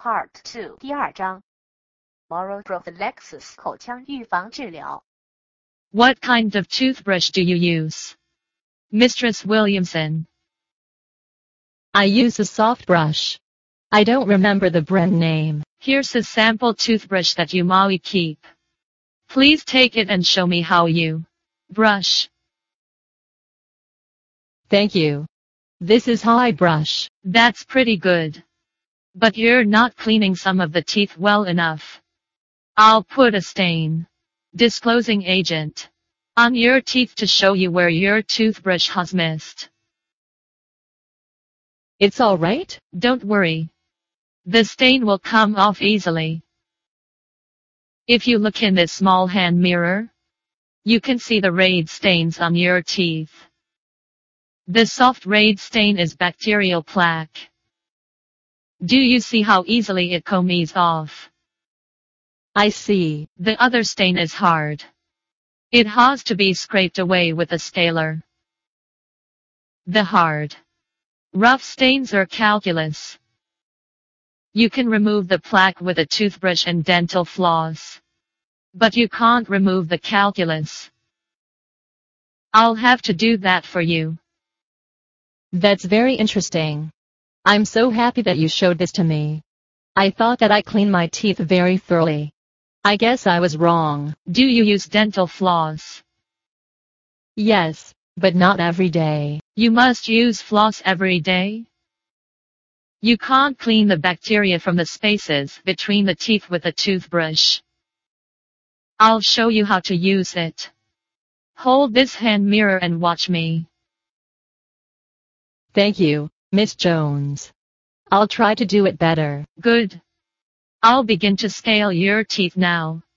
Part 2 第2章 Oral prophylaxis 口腔预防治疗 What kind of toothbrush do you use? Mistress Williamson. I use a soft brush. I don't remember the brand name. Here's a sample toothbrush that you might keep. Please take it and show me how you brush. Thank you. This is how I brush. That's pretty good. But you're not cleaning some of the teeth well enough. I'll put a stain, disclosing agent, on your teeth to show you where your toothbrush has missed. It's all right? Don't worry. The stain will come off easily. If you look in this small hand mirror, you can see the red stains on your teeth. The soft red stain is bacterial plaque. Do you see how easily it comes off? I see. The other stain is hard. It has to be scraped away with a scaler. The hard, rough stains are calculus. You can remove the plaque with a toothbrush and dental floss. But you can't remove the calculus. I'll have to do that for you. That's very interesting. I'm so happy that you showed this to me. I thought that I cleaned my teeth very thoroughly. I guess I was wrong. Do you use dental floss? Yes, but not every day. You must use floss every day? You can't clean the bacteria from the spaces between the teeth with a toothbrush. I'll show you how to use it. Hold this hand mirror and watch me. Thank you, Miss Jones. I'll try to do it better. Good. I'll begin to scale your teeth now.